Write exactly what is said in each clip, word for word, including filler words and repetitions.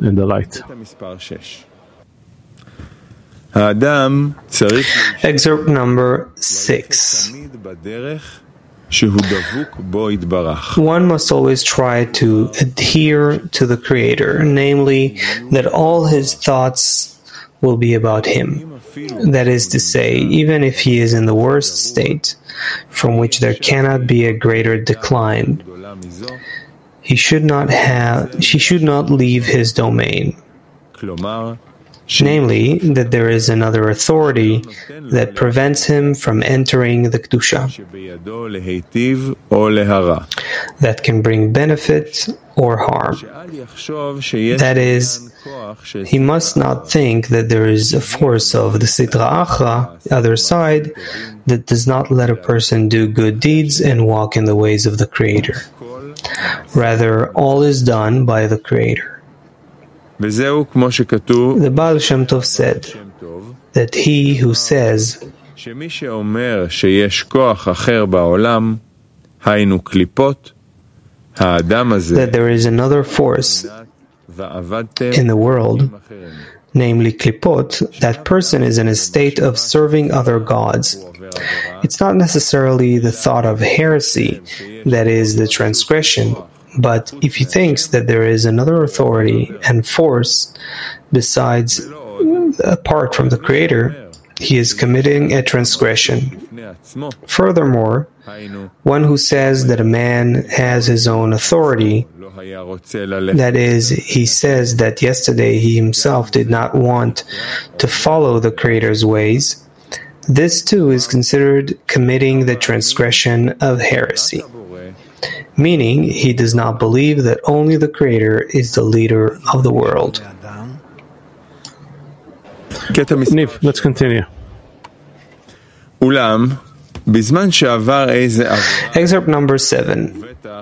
in the light. Excerpt number six. One must always try to adhere to the Creator, namely, that all his thoughts will be about him. That is to say, even if he is in the worst state, from which there cannot be a greater decline, he should not have, she should not leave his domain. Namely, that there is another authority that prevents him from entering the Kedusha, that can bring benefit or harm. That is, he must not think that there is a force of the Sitra Achra, the other side, that does not let a person do good deeds and walk in the ways of the Creator. Rather, all is done by the Creator. The Baal Shem Tov said that he who says that there is another force in the world, namely klipot, that person is in a state of serving other gods. It's not necessarily the thought of heresy that is the transgression, but if he thinks that there is another authority and force besides, apart from the Creator, he is committing a transgression. Furthermore, one who says that a man has his own authority, that is, he says that yesterday he himself did not want to follow the Creator's ways, this too is considered committing the transgression of heresy. Meaning, he does not believe that only the Creator is the leader of the world. Niv, let's continue. Excerpt number seven.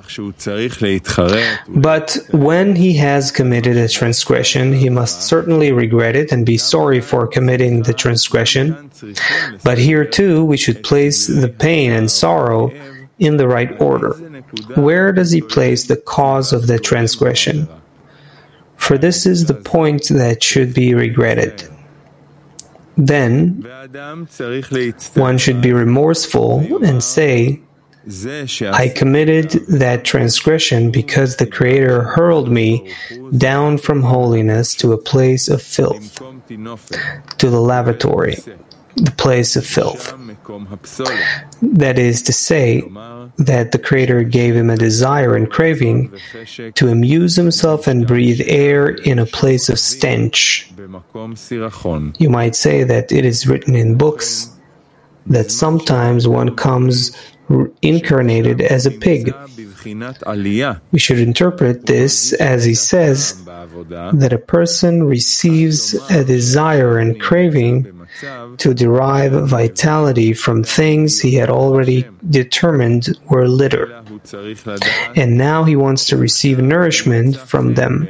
But when he has committed a transgression, he must certainly regret it and be sorry for committing the transgression. But here too, we should place the pain and sorrow in the right order. Where does he place the cause of the transgression? For this is the point that should be regretted. Then, one should be remorseful and say, I committed that transgression because the Creator hurled me down from holiness to a place of filth, to the lavatory, the place of filth. That is to say, that the Creator gave him a desire and craving to amuse himself and breathe air in a place of stench. You might say that it is written in books that sometimes one comes incarnated as a pig. We should interpret this as he says that a person receives a desire and craving to derive vitality from things he had already determined were litter, and now he wants to receive nourishment from them.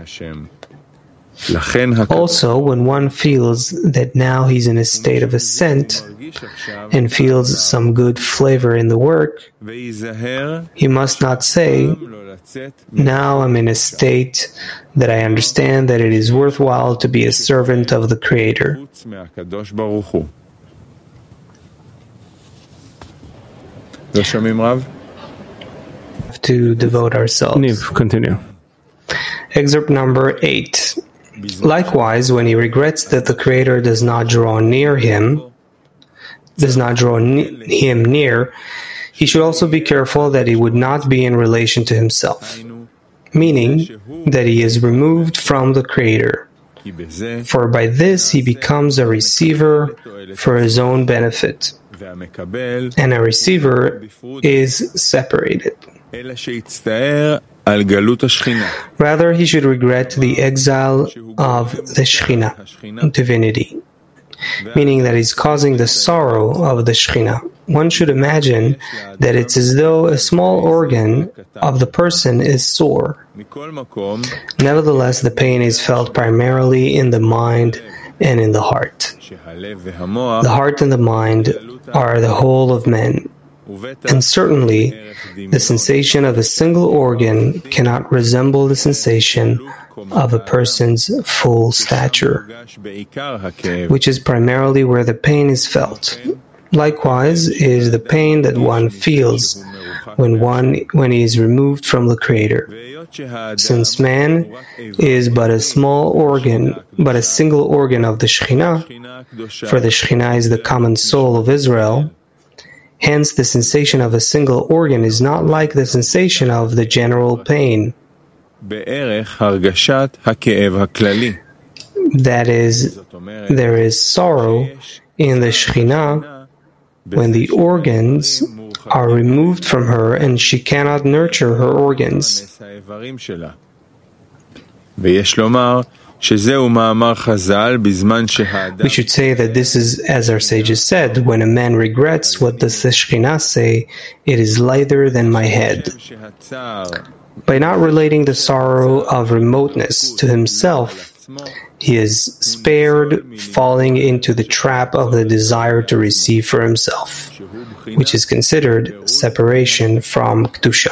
Also, when one feels that now he's in a state of ascent and feels some good flavor in the work, he must not say, now I'm in a state that I understand that it is worthwhile to be a servant of the Creator. To devote ourselves. Niv, continue. Excerpt number eight. Likewise, when he regrets that the Creator does not draw near him, does not draw ne- him near, he should also be careful that he would not be in relation to himself, meaning that he is removed from the Creator. For by this he becomes a receiver for his own benefit, and a receiver is separated. Rather, he should regret the exile of the Shekhinah, divinity, meaning that he's causing the sorrow of the Shekhinah. One should imagine that it's as though a small organ of the person is sore. Nevertheless, the pain is felt primarily in the mind and in the heart. The heart and the mind are the whole of men. And certainly, the sensation of a single organ cannot resemble the sensation of a person's full stature, which is primarily where the pain is felt. Likewise is the pain that one feels when one when he is removed from the Creator. Since man is but a small organ, but a single organ of the Shekhinah, for the Shekhinah is the common soul of Israel, hence the sensation of a single organ is not like the sensation of the general pain. That is, there is sorrow in the Shekhinah when the organs are removed from her and she cannot nurture her organs. We should say that this is, as our sages said, when a man regrets, what does the Shekhinah say? It is lighter than my head. By not relating the sorrow of remoteness to himself, he is spared falling into the trap of the desire to receive for himself, which is considered separation from Kedusha.